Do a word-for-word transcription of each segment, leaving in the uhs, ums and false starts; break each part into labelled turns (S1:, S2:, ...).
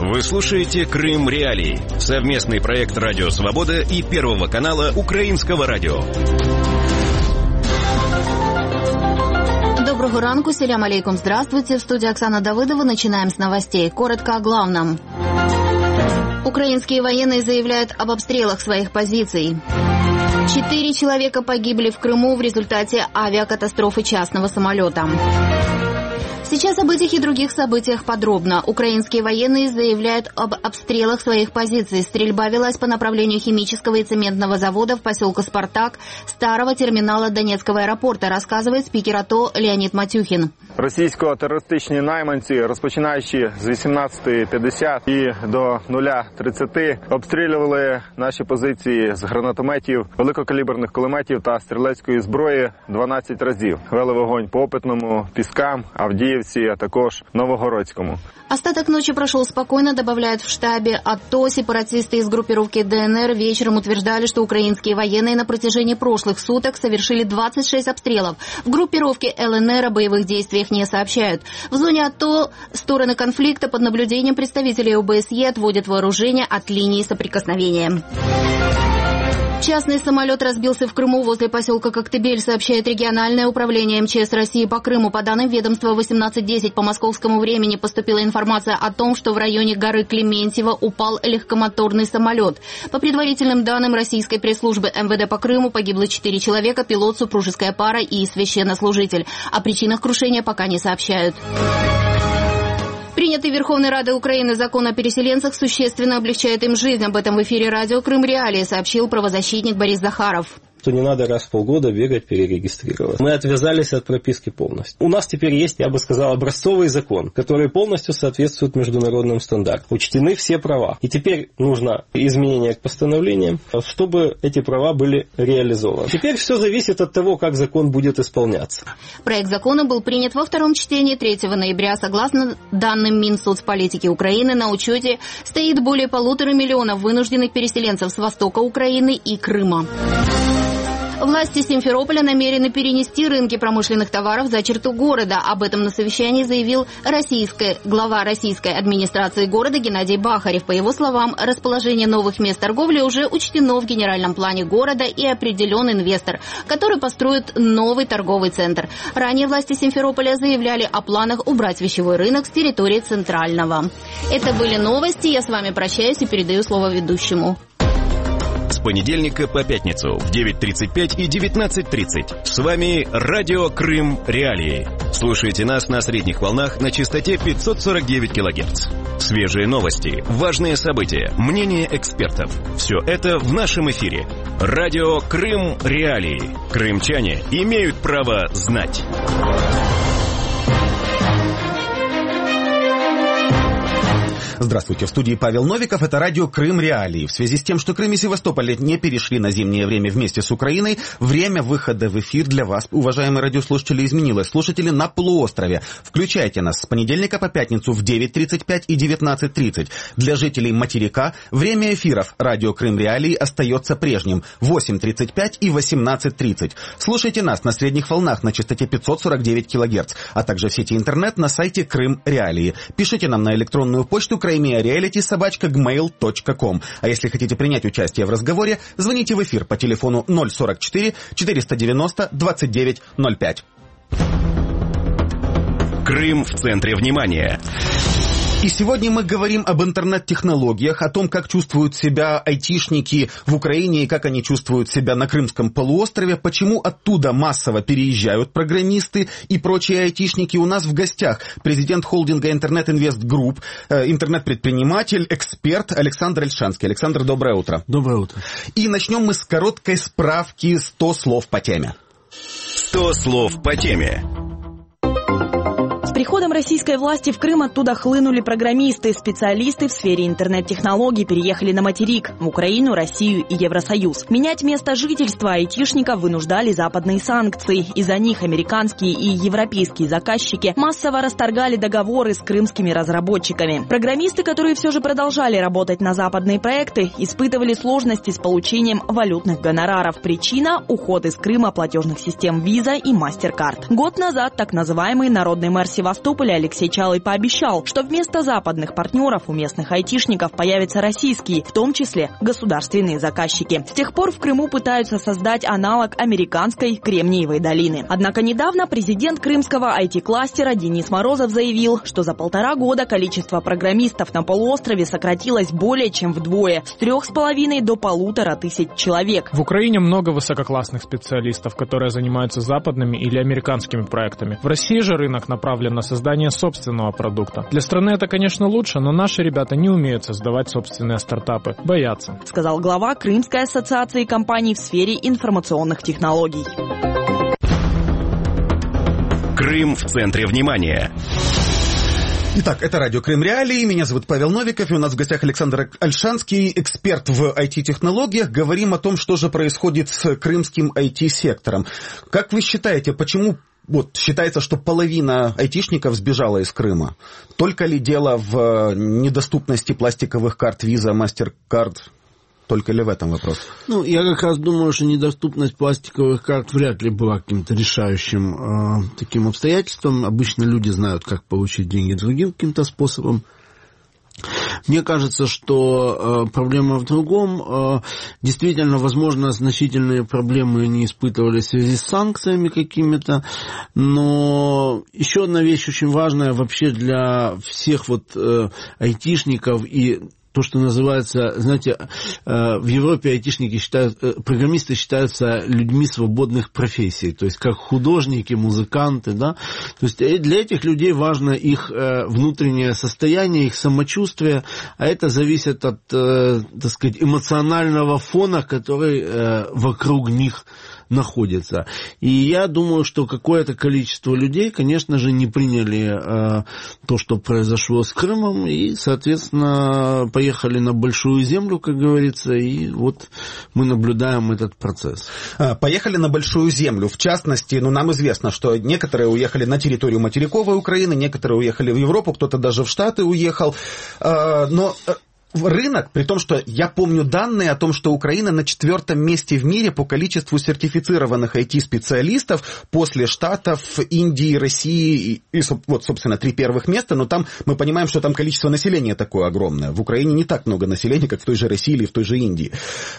S1: Вы слушаете «Крым Реалии» — совместный проект «Радио Свобода» и Первого канала Украинского радио.
S2: Доброго ранку, селям алейкум, здравствуйте. В студии Оксана Давыдова. Начинаем с новостей. Коротко о главном. Украинские военные заявляют об обстрелах своих позиций. Четыре человека погибли в Крыму в результате авиакатастрофы частного самолета. Сейчас об этих и других событиях подробно. Украинские военные заявляют об обстрелах своих позиций. Стрельба велась по направлению химического и цементного завода в поселке Спартак, старого терминала Донецкого аэропорта, рассказывает спикер АТО Леонид Матюхин.
S3: Російсько-терористичні найманці, розпочинаючи з вісімнадцятої п'ятдесят і до нуля тридцять, обстрілювали наші позиції з гранатометів, великокаліберних кулеметів та стрілецької зброї дванадцять разів. Вели вогонь по Опитному, Піскам, Авдіївці, а також Новогородському.
S2: Остаток ночи прошел спокойно, добавляют в штабе АТО. Сепаратисты из группировки ДНР вечером утверждали, что украинские военные на протяжении прошлых суток совершили двадцать шесть обстрелов. В группировке ЛНР о боевых действиях не сообщают. В зоне АТО стороны конфликта под наблюдением представителей ОБСЕ отводят вооружение от линии соприкосновения. Частный самолет разбился в Крыму возле поселка Коктебель, сообщает региональное управление МЧС России по Крыму. По данным ведомства, в восемнадцать десять по московскому времени поступила информация о том, что в районе горы Клементьево упал легкомоторный самолет. По предварительным данным российской пресс-службы МВД по Крыму погибло четыре человека, пилот, супружеская пара и священнослужитель. О причинах крушения пока не сообщают. Принятый Верховной Радой Украины закон о переселенцах существенно облегчает им жизнь. Об этом в эфире радио «Крым Реалии» сообщил правозащитник Борис Захаров.
S4: Что не надо раз в полгода бегать, перерегистрировать. Мы отвязались от прописки полностью. У нас теперь есть, я бы сказал, образцовый закон, который полностью соответствует международным стандартам. Учтены все права. И теперь нужно изменение к постановлениям, чтобы эти права были реализованы. Теперь все зависит от того, как закон будет исполняться.
S2: Проект закона был принят во втором чтении третьего ноября. Согласно данным Минсоцполитики Украины, на учете стоит более полутора миллионов вынужденных переселенцев с востока Украины и Крыма. Власти Симферополя намерены перенести рынки промышленных товаров за черту города. Об этом на совещании заявил российская, глава российской администрации города Геннадий Бахарев. По его словам, расположение новых мест торговли уже учтено в генеральном плане города и определен инвестор, который построит новый торговый центр. Ранее власти Симферополя заявляли о планах убрать вещевой рынок с территории Центрального. Это были новости. Я с вами прощаюсь и передаю слово ведущему.
S1: С понедельника по пятницу в девять тридцать пять и девятнадцать тридцать. С вами радио «Крым Реалии». Слушайте нас на средних волнах на частоте пятьсот сорок девять килогерц. Свежие новости, важные события, мнения экспертов. Все это в нашем эфире. Радио «Крым Реалии». Крымчане имеют право знать.
S5: Здравствуйте, в студии Павел Новиков, это радио «Крым Реалии». В связи с тем, что Крым и Севастополь не перешли на зимнее время вместе с Украиной, время выхода в эфир для вас, уважаемые радиослушатели, изменилось. Слушатели на полуострове, включайте нас с понедельника по пятницу в девять тридцать пять и девятнадцать тридцать. Для жителей материка время эфиров радио «Крым Реалии» остается прежним – восемь тридцать пять и восемнадцать тридцать. Слушайте нас на средних волнах на частоте пятьсот сорок девять килогерц, а также в сети интернет на сайте «Крым Реалии». Пишите нам на электронную почту краймиареалити собака джимейл точка ком. А если хотите принять участие в разговоре, звоните в эфир по телефону ноль сорок четыре четыреста девяносто двадцать девять ноль пять.
S1: Крым в центре внимания.
S5: И сегодня мы говорим об интернет-технологиях, о том, как чувствуют себя айтишники в Украине и как они чувствуют себя на Крымском полуострове, почему оттуда массово переезжают программисты и прочие айтишники. У нас в гостях президент холдинга Интернет Инвест Групп, интернет-предприниматель, эксперт Александр Ольшанский. Александр, доброе утро.
S6: Доброе утро.
S5: И начнем мы с короткой справки сто слов по теме.
S1: сто слов по теме.
S7: С приходом российской власти в Крым оттуда хлынули программисты, специалисты в сфере интернет-технологий переехали на материк, в Украину, Россию и Евросоюз. Менять место жительства айтишников вынуждали западные санкции. Из-за них американские и европейские заказчики массово расторгали договоры с крымскими разработчиками. Программисты, которые все же продолжали работать на западные проекты, испытывали сложности с получением валютных гонораров. Причина – уход из Крыма платежных систем Visa и MasterCard. Год назад так называемый народный мэр Севастополя Севастополе Алексей Чалый пообещал, что вместо западных партнеров у местных айтишников появятся российские, в том числе государственные заказчики. С тех пор в Крыму пытаются создать аналог американской Кремниевой долины. Однако недавно президент крымского ай ти-кластера Денис Морозов заявил, что за полтора года количество программистов на полуострове сократилось более чем вдвое, с трех с половиной до полутора тысяч человек.
S6: В Украине много высококлассных специалистов, которые занимаются западными или американскими проектами. В России же рынок направлен на создание собственного продукта. Для страны это, конечно, лучше, но наши ребята не умеют создавать собственные стартапы. Боятся.
S7: Сказал глава Крымской ассоциации компаний в сфере информационных технологий.
S1: Крым в центре внимания.
S5: Итак, это радио Крым Реалии. Меня зовут Павел Новиков, и у нас в гостях Александр Ольшанский, эксперт в ай ти-технологиях. Говорим о том, что же происходит с крымским ай ти-сектором. Как вы считаете, почему вот считается, что половина айтишников сбежала из Крыма? Только ли дело в недоступности пластиковых карт Visa, MasterCard? Только ли в этом вопрос?
S8: Ну, я как раз думаю, что недоступность пластиковых карт вряд ли была каким-то решающим э, таким обстоятельством. Обычно люди знают, как получить деньги другим каким-то способом. Мне кажется, что э, проблема в другом. Э, действительно, возможно, значительные проблемы не испытывали в связи с санкциями какими-то. Но еще одна вещь очень важная вообще для всех вот э, айтишников и то, что называется, знаете, в Европе айтишники считают, программисты считаются людьми свободных профессий, то есть как художники, музыканты, да, то есть для этих людей важно их внутреннее состояние, их самочувствие, а это зависит от, так сказать, эмоционального фона, который вокруг них находится. И я думаю, что какое-то количество людей, конечно же, не приняли э, то, что произошло с Крымом, и, соответственно, поехали на большую землю, как говорится, и вот мы наблюдаем этот процесс.
S5: Поехали на большую землю. В частности, ну, нам известно, что некоторые уехали на территорию материковой Украины, некоторые уехали в Европу, кто-то даже в Штаты уехал. Э, но... Рынок, при том, что я помню данные о том, что Украина на четвертом месте в мире по количеству сертифицированных ай ти-специалистов после Штатов, Индии, России, и, вот, собственно, три первых места, но там мы понимаем, что там количество населения такое огромное. В Украине не так много населения, как в той же России или в той же Индии.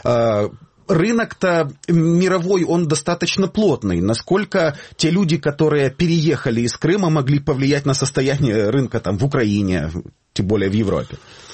S5: Рынок-то мировой, он достаточно плотный. Насколько те люди, которые переехали из Крыма, могли повлиять на состояние рынка там в Украине, тем более в Европе?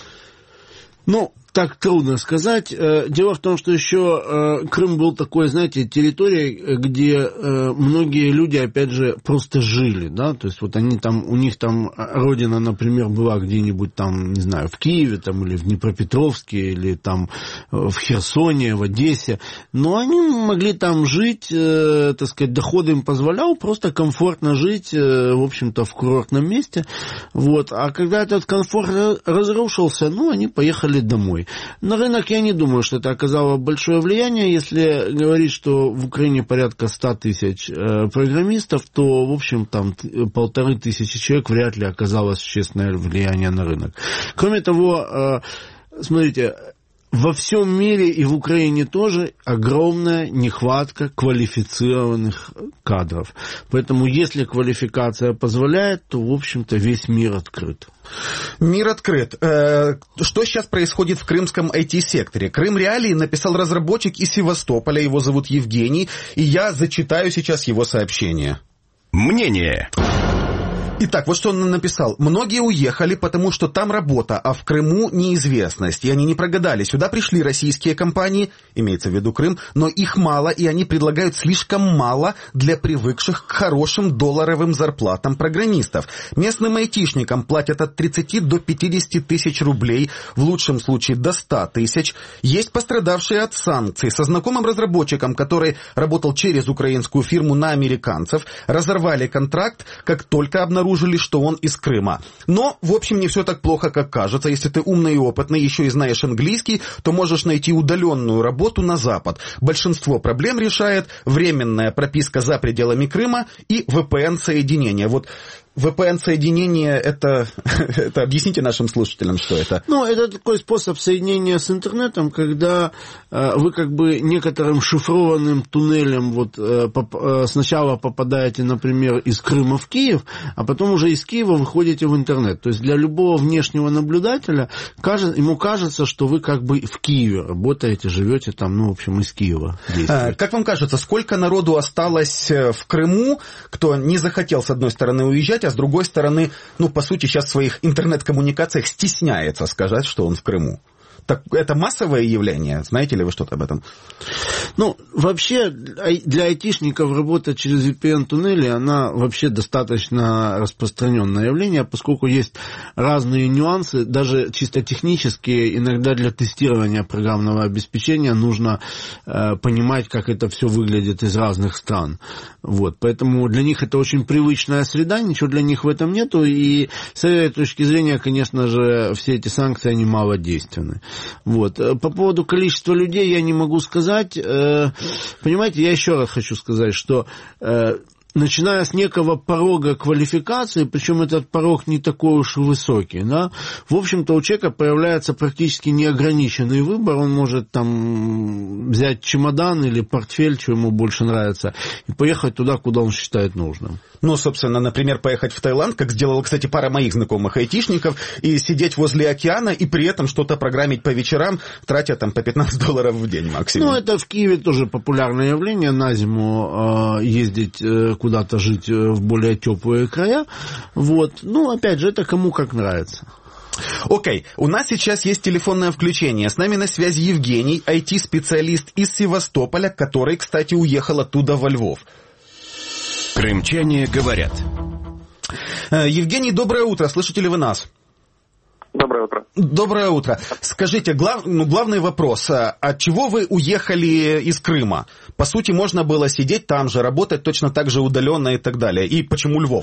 S8: Ну, так трудно сказать. Дело в том, что еще Крым был такой, знаете, территорией, где многие люди, опять же, просто жили, да, то есть вот они там, у них там родина, например, была где-нибудь там, не знаю, в Киеве там или в Днепропетровске, или там в Херсоне, в Одессе, но они могли там жить, так сказать, доход им позволял просто комфортно жить, в общем-то, в курортном месте, вот, а когда этот комфорт разрушился, ну, они поехали домой. На рынок я не думаю, что это оказало большое влияние. Если говорить, что в Украине порядка ста тысяч э, программистов, то, в общем, там полторы тысячи человек вряд ли оказалось существенное влияние на рынок. Кроме того, э, смотрите, во всем мире и в Украине тоже огромная нехватка квалифицированных кадров. Поэтому, если квалификация позволяет, то, в общем-то, весь мир открыт.
S5: Мир открыт. Что сейчас происходит в крымском ай ти-секторе? Крым Реалии написал разработчик из Севастополя, его зовут Евгений, и я зачитаю сейчас его сообщение.
S1: Мнение.
S5: Итак, вот что он написал. Многие уехали, потому что там работа, а в Крыму неизвестность. И они не прогадали. Сюда пришли российские компании, имеется в виду Крым, но их мало, и они предлагают слишком мало для привыкших к хорошим долларовым зарплатам программистов. Местным айтишникам платят от тридцати до пятидесяти тысяч рублей, в лучшем случае до ста тысяч. Есть пострадавшие от санкций. Со знакомым разработчиком, который работал через украинскую фирму на американцев, разорвали контракт, как только обнаружили, что он из Крыма. Но, в общем, не все так плохо, как кажется. Если ты умный и опытный, еще и знаешь английский, то можешь найти удаленную работу на Запад. Большинство проблем решает временная прописка за пределами Крыма и ви пи эн-соединение. Вот ви пи эн-соединение, это, это объясните нашим слушателям, что это?
S8: Ну, это такой способ соединения с интернетом, когда э, вы как бы некоторым шифрованным туннелем вот э, поп, э, сначала попадаете, например, из Крыма в Киев, а потом уже из Киева выходите в интернет. То есть для любого внешнего наблюдателя кажется, ему кажется, что вы как бы в Киеве работаете, живете там, ну, в общем, из Киева действуете.
S5: Как вам кажется, сколько народу осталось в Крыму, кто не захотел, с одной стороны, уезжать, а с другой стороны, ну, по сути, сейчас в своих интернет-коммуникациях стесняется сказать, что он в Крыму? Так, это массовое явление? Знаете ли вы что-то об этом?
S8: Ну, вообще, для айтишников работа через ви пи эн-туннели, она вообще достаточно распространенное явление, поскольку есть разные нюансы, даже чисто технические, иногда для тестирования программного обеспечения нужно э, понимать, как это все выглядит из разных стран. Вот, поэтому для них это очень привычная среда, ничего для них в этом нету, и с этой точки зрения, конечно же, все эти санкции, они малодейственны. Вот. По поводу количества людей я не могу сказать. Понимаете, я еще раз хочу сказать, что начиная с некого порога квалификации, причем этот порог не такой уж и высокий, да, в общем-то у человека появляется практически неограниченный выбор, он может там взять чемодан или портфель, что ему больше нравится, и поехать туда, куда он считает нужным.
S5: Ну, собственно, например, поехать в Таиланд, как сделала, кстати, пара моих знакомых айтишников, и сидеть возле океана, и при этом что-то программить по вечерам, тратя там по пятнадцать долларов в день максимум.
S8: Ну, это в Киеве тоже популярное явление, на зиму э, ездить э, куда-то жить в более теплые края. Вот. Ну, опять же, это кому как нравится.
S5: Окей, okay. У нас сейчас есть телефонное включение. С нами на связи Евгений, ай ти-специалист из Севастополя, который, кстати, уехал оттуда во Львов.
S1: Крымчане говорят.
S5: Евгений, доброе утро. Слышите ли вы нас?
S9: Доброе утро.
S5: Доброе утро. Скажите, глав, ну, главный вопрос. От чего вы уехали из Крыма? По сути, можно было сидеть там же, работать точно так же удаленно и так далее. И почему Львов?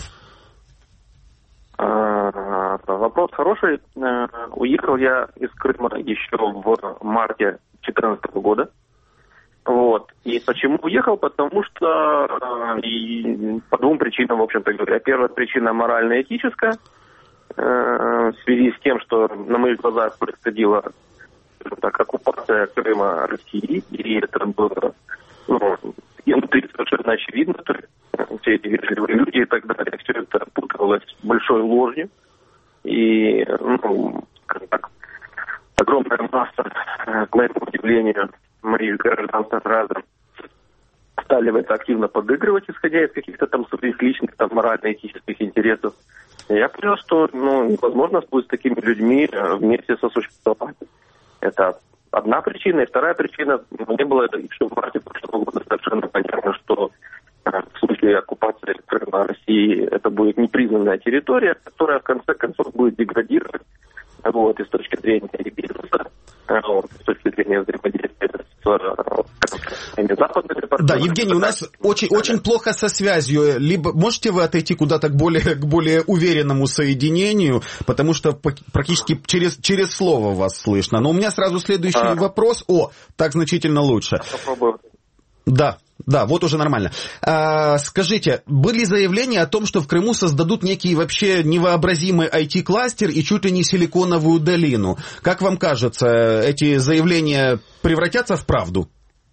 S9: А, вопрос хороший. Уехал я из Крыма еще в марте две тысячи четырнадцатого года. Вот. И почему уехал? Потому что и по двум причинам, в общем-то говоря. Первая причина морально-этическая. В связи с тем, что на моих глазах происходила так, оккупация Крыма России, и это было ну, внутри совершенно очевидно, то есть все эти вежливые люди и так далее, все это путалось большой ложью, и, ну, скажем так, огромная масса, к моему удивлению, моих граждан сразу стали в это активно подыгрывать, исходя из каких-то там своих личных, там, морально-этических интересов. Я понял, что ну, невозможно будет с такими людьми вместе сосуществовать. Это одна причина. И вторая причина, мне было еще в марте прошлого года совершенно понятно, что в случае оккупации Крыма России это будет непризнанная территория, которая в конце концов будет деградировать. Вот, и с точки зрения бизнеса, вот, с точки зрения взаимодействия с западными партнерами.
S5: Да, Евгений, у нас очень, очень плохо со связью. Либо можете вы отойти куда-то к более, к более уверенному соединению, потому что практически через, через слово вас слышно. Но у меня сразу следующий а. вопрос. О, так значительно лучше.
S9: Попробую.
S5: Да. Да, вот уже нормально. А, скажите, были заявления о том, что в Крыму создадут некий вообще невообразимый ай ти-кластер и чуть ли не силиконовую долину. Как вам кажется, эти заявления превратятся в правду?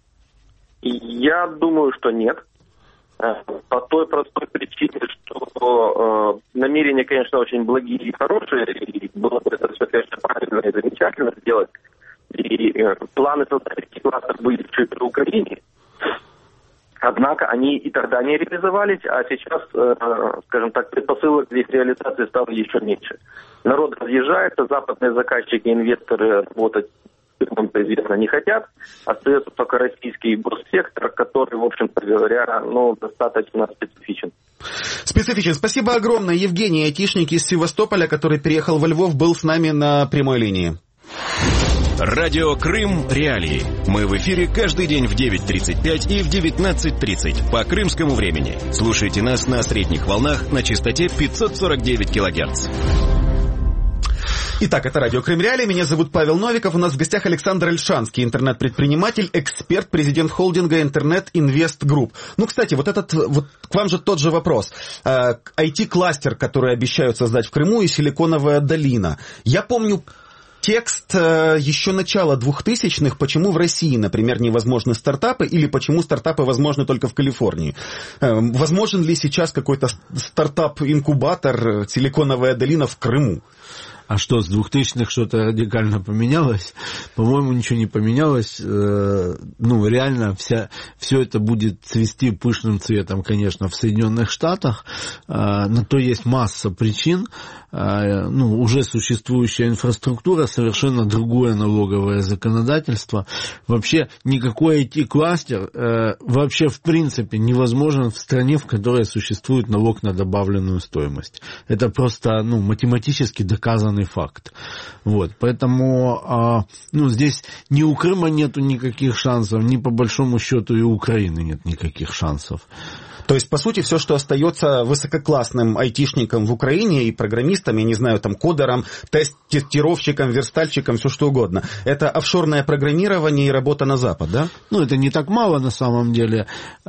S9: Я думаю, что нет. По той простой причине, что э, намерения, конечно, очень благие и хорошие, и было бы это все, конечно, правильно и замечательно сделать. И э, планы создать ай ти-кластер были в Украине. Однако они и тогда не реализовались, а сейчас, э, скажем так, предпосылок для их реализации стало еще меньше. Народ разъезжается, западные заказчики, инвесторы работать, как известно, не хотят. Остается только российский госсектор, который, в общем-то говоря, ну, достаточно специфичен.
S5: Специфичен. Спасибо огромное. Евгений, айтишник из Севастополя, который переехал во Львов, был с нами на прямой линии.
S1: Радио Крым Реалии. Мы в эфире каждый день в девять тридцать пять и в девятнадцать тридцать по крымскому времени. Слушайте нас на средних волнах на частоте пятьсот сорок девять килогерц.
S5: Итак, это радио Крым Реалии. Меня зовут Павел Новиков. У нас в гостях Александр Альшанский, интернет-предприниматель, эксперт, президент холдинга Интернет Инвест Групп. Ну, кстати, вот этот, вот к вам же тот же вопрос. ай ти-кластер, который обещают создать в Крыму, и Силиконовая долина. Я помню текст еще начала двухтысячных, почему в России, например, невозможны стартапы, или почему стартапы возможны только в Калифорнии. Возможен ли сейчас какой-то стартап-инкубатор Силиконовая долина в Крыму?
S8: А что, с двухтысячных что-то радикально поменялось? По-моему, ничего не поменялось. Ну, реально, вся, все это будет цвести пышным цветом, конечно, в Соединенных Штатах. На то есть масса причин. Ну, уже существующая инфраструктура, совершенно другое налоговое законодательство. Вообще, никакой ай ти-кластер вообще, в принципе, невозможен в стране, в которой существует налог на добавленную стоимость. Это просто, ну, математически доказанный факт. Вот. Поэтому, ну, здесь ни у Крыма нету никаких шансов, ни по большому счету и у Украины нет никаких шансов.
S5: То есть, по сути, все, что остается высококлассным айтишникам в Украине и программистам, я не знаю, там, кодерам, тестировщикам, верстальщикам, все что угодно, это офшорное программирование и работа на Запад, да?
S8: Ну, это не так мало на самом деле.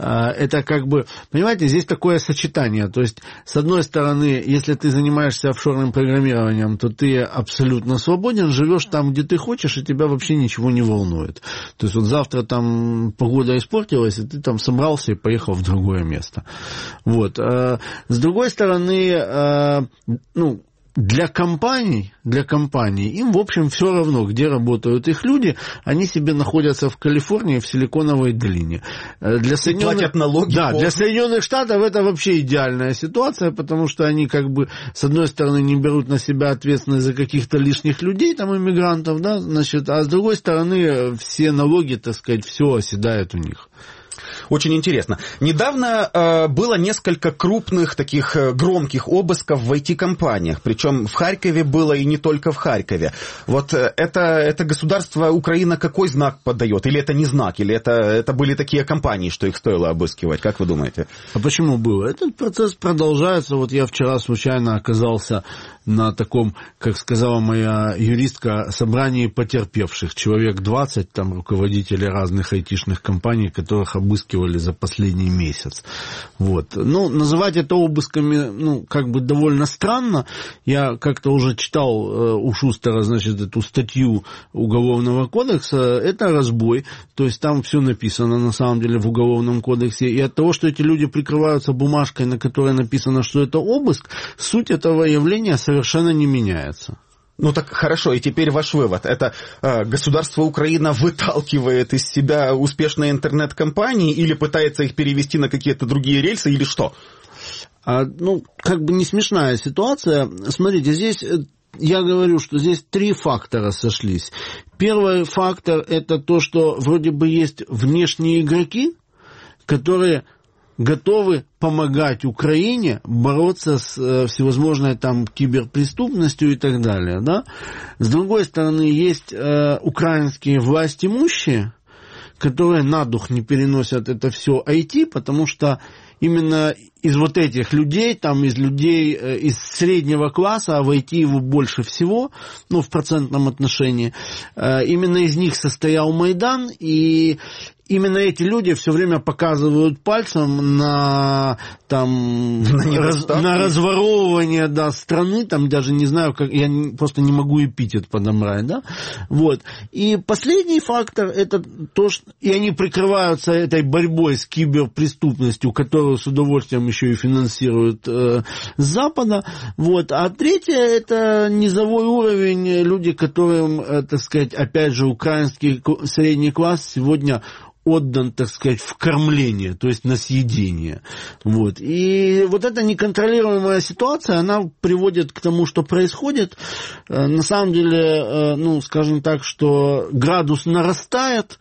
S8: Это как бы, понимаете, здесь такое сочетание. То есть, с одной стороны, если ты занимаешься офшорным программированием, то ты абсолютно свободен, живешь там, где ты хочешь, и тебя вообще ничего не волнует. То есть, вот завтра там погода испортилась, и ты там собрался и поехал в другое место. Вот. С другой стороны, ну, для компаний, для компаний, им, в общем, все равно, где работают их люди, они себе находятся в Калифорнии, в Силиконовой долине. Для Соединенных...
S5: Платят налоги.
S8: Да,
S5: по...
S8: для Соединенных Штатов это вообще идеальная ситуация, потому что они, как бы, с одной стороны, не берут на себя ответственность за каких-то лишних людей, там, иммигрантов, да, значит, а с другой стороны, все налоги, так сказать, все оседает у них.
S5: Очень интересно. Недавно э, было несколько крупных таких э, громких обысков в ай ти-компаниях. Причем в Харькове было и не только в Харькове. Вот э, это, это государство Украина какой знак подает? Или это не знак? Или это, это были такие компании, что их стоило обыскивать? Как вы думаете?
S8: А почему было? Этот процесс продолжается. Вот я вчера случайно оказался на таком, как сказала моя юристка, собрании потерпевших. Человек двадцать, там, руководителей разных айтишных компаний, которых обыскивали за последний месяц. Вот. Ну, называть это обысками, ну, как бы довольно странно. Я как-то уже читал э, у Шустера, значит, эту статью Уголовного кодекса. Это разбой. То есть там все написано, на самом деле, в Уголовном кодексе. И от того, что эти люди прикрываются бумажкой, на которой написано, что это обыск, суть этого явления совершенно не меняется.
S5: Ну так хорошо, и теперь ваш вывод. Это э, государство Украина выталкивает из себя успешные интернет-компании или пытается их перевести на какие-то другие рельсы, или что?
S8: А, ну, как бы не смешная ситуация. Смотрите, здесь я говорю, что здесь три фактора сошлись. Первый фактор – это то, что вроде бы есть внешние игроки, которые готовы помогать Украине бороться с э, всевозможной там киберпреступностью и так далее, да? С другой стороны, есть э, украинские властимущие, которые на дух не переносят это все ай ти, потому что именно из вот этих людей, там, из людей э, из среднего класса, а в ай ти его больше всего, ну, в процентном отношении, э, именно из них состоял Майдан, и именно эти люди все время показывают пальцем на, там, на, раз, на разворовывание, да, страны, там даже не знаю, как, я просто не могу эпитет подобрать, да, вот. И последний фактор, это то, что, и они прикрываются этой борьбой с киберпреступностью, которую с удовольствием еще и финансируют э, с Запада, вот. А третье, это низовой уровень, люди, которым, э, так сказать, опять же, украинский средний класс сегодня отдан, так сказать, в кормление, то есть на съедение. Вот. И вот эта неконтролируемая ситуация, она приводит к тому, что происходит. На самом деле, ну, скажем так, что градус нарастает,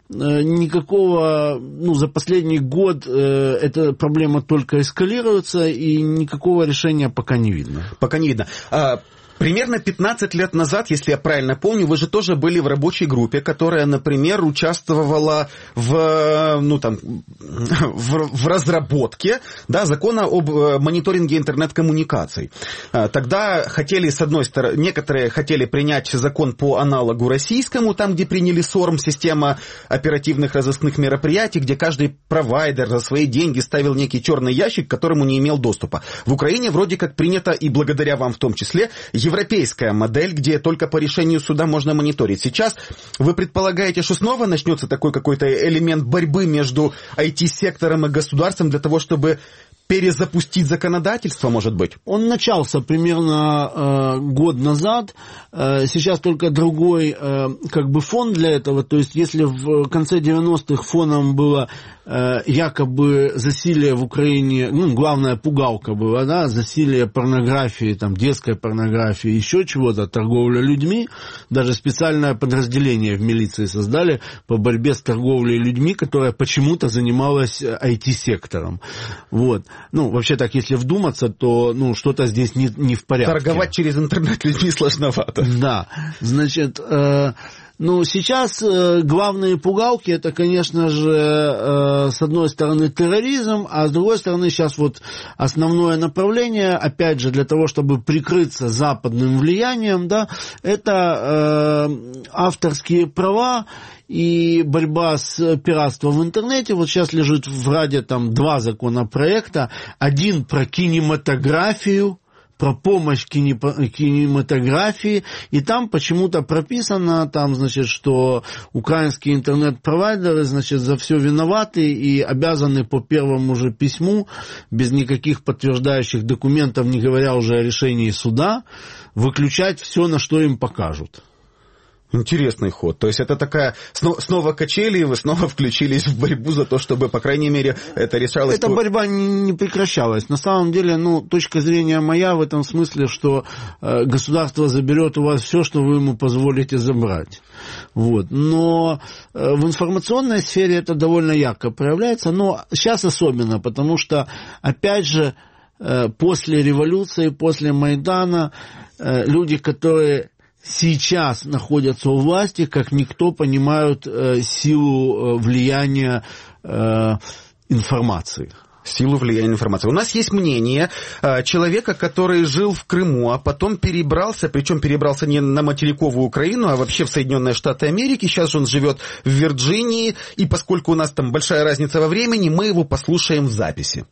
S8: никакого, ну, за последний год э, эта проблема только эскалируется, и никакого решения пока не видно.
S5: Пока не видно. А... Примерно пятнадцать лет назад, если я правильно помню, вы же тоже были в рабочей группе, которая, например, участвовала в, ну, там, в, в разработке, да, закона об мониторинге интернет-коммуникаций. Тогда хотели, с одной стороны, некоторые хотели принять закон по аналогу российскому, там, где приняли СОРМ, система оперативных разыскных мероприятий, где каждый провайдер за свои деньги ставил некий черный ящик, к которому не имел доступа. В Украине вроде как принято, и благодаря вам в том числе, европейская модель, где только по решению суда можно мониторить. Сейчас вы предполагаете, что снова начнется такой какой-то элемент борьбы между ай ти-сектором и государством для того, чтобы перезапустить законодательство, может быть?
S8: Он начался примерно э, год назад. Э, сейчас только другой э, как бы фон для этого. То есть, если в конце девяностых фоном было э, якобы засилие в Украине, ну, главная пугалка была, да, засилие порнографии, там, детской порнографии, еще чего-то, торговля людьми. Даже специальное подразделение в милиции создали по борьбе с торговлей людьми, которое почему-то занималось ай ти-сектором. Вот. Ну, вообще так, если вдуматься, то, ну, что-то здесь не, не в порядке.
S5: Торговать через интернет людьми сложновато.
S8: Да, значит, э, ну, сейчас э, главные пугалки, это, конечно же, э, с одной стороны терроризм, а с другой стороны сейчас вот основное направление, опять же, для того, чтобы прикрыться западным влиянием, да, это э, авторские права, и борьба с пиратством в интернете. Вот сейчас лежит в Раде там два законопроекта. Один про кинематографию, про помощь кинематографии, и там почему-то прописано, там, значит, что украинские интернет-провайдеры, значит, за все виноваты и обязаны по первому же письму, без никаких подтверждающих документов, не говоря уже о решении суда, выключать все, на что им покажут.
S5: Интересный ход. То есть это такая... Снова качели, и вы снова включились в борьбу за то, чтобы, по крайней мере, это решалось...
S8: Эта борьба не прекращалась. На самом деле, ну, точка зрения моя в этом смысле, что э, государство заберет у вас все, что вы ему позволите забрать. Вот. Но э, в информационной сфере это довольно ярко проявляется. Но сейчас особенно, потому что, опять же, э, после революции, после Майдана, э, люди, которые... сейчас находятся у власти, как никто понимают э, силу э, влияния э, информации.
S5: Силу влияния информации. У нас есть мнение э, человека, который жил в Крыму, а потом перебрался, причем перебрался не на материковую Украину, а вообще в Соединенные Штаты Америки. Сейчас же он живет в Вирджинии, и поскольку у нас там большая разница во времени, мы его послушаем в записи.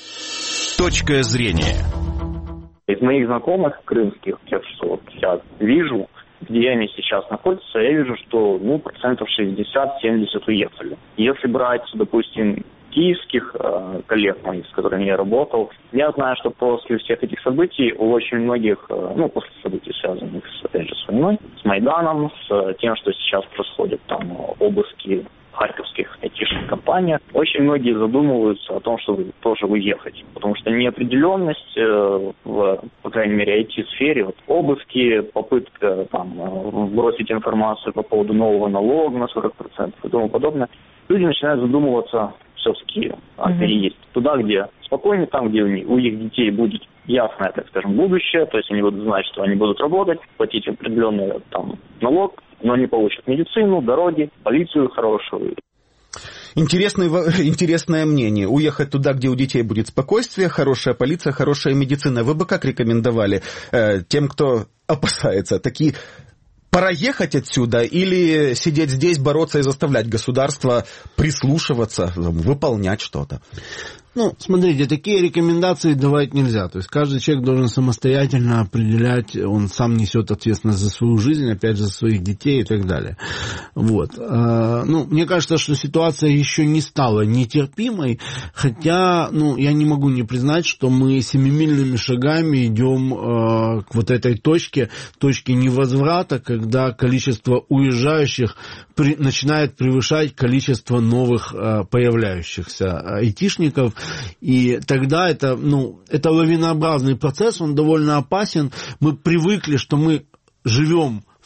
S1: Точка зрения.
S9: Из моих знакомых крымских, тех, что вот я вижу, где они сейчас находятся, я вижу, что, ну, процентов шестьдесят-семьдесят уехали. Если брать, допустим, киевских э, коллег моих, с которыми я работал, я знаю, что после всех этих событий у очень многих, э, ну, после событий, связанных, с, опять же, с войной, с Майданом, с тем, что сейчас происходит, там, обыски харьковских айтишных компаниях, очень многие задумываются о том, чтобы тоже уехать. Потому что неопределенность э, в, по крайней мере, ай ти-сфере, вот, обыски, попытка там, бросить информацию по поводу нового налога на сорок процентов и тому подобное, люди начинают задумываться все-таки о переезде. Mm-hmm. Туда, где спокойнее, там, где у них, у их детей будет ясное, так скажем, будущее, то есть они будут знать, что они будут работать, платить определенный там налог, но они получат медицину, дороги, полицию хорошую.
S5: Интересное, интересное мнение. Уехать туда, где у детей будет спокойствие, хорошая полиция, хорошая медицина. Вы бы как рекомендовали э, тем, кто опасается? Такие, пора ехать отсюда или сидеть здесь, бороться и заставлять государство прислушиваться, выполнять что-то?
S8: Ну, смотрите, такие рекомендации давать нельзя. То есть каждый человек должен самостоятельно определять, он сам несет ответственность за свою жизнь, опять же, за своих детей и так далее. Вот. Ну, мне кажется, что ситуация еще не стала нетерпимой, хотя, ну, я не могу не признать, что мы семимильными шагами идем к вот этой точке, точке невозврата, когда количество уезжающих при, начинает превышать количество новых появляющихся айтишников. И тогда это, ну, это лавинообразный процесс, он довольно опасен. Мы привыкли, что мы живем в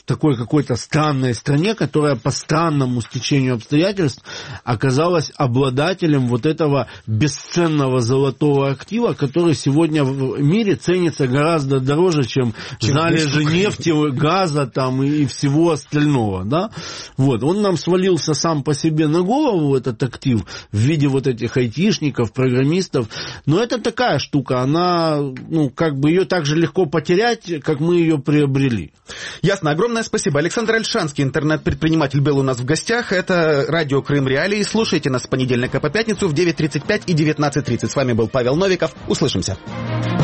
S8: такой какой-то странной стране, которая по странному стечению обстоятельств оказалась обладателем вот этого бесценного золотого актива, который сегодня в мире ценится гораздо дороже, чем, чем залежи нефти, газа там, и всего остального. Да? Вот. Он нам свалился сам по себе на голову, этот актив, в виде вот этих айтишников, программистов. Но это такая штука, она, ну, как бы ее так же легко потерять, как мы ее приобрели.
S5: Ясно. Огромное спасибо. Александр Ольшанский, интернет-предприниматель, был у нас в гостях. Это радио Крым Реалии. Слушайте нас с понедельника по пятницу в девять тридцать пять и девятнадцать тридцать. С вами был Павел Новиков. Услышимся.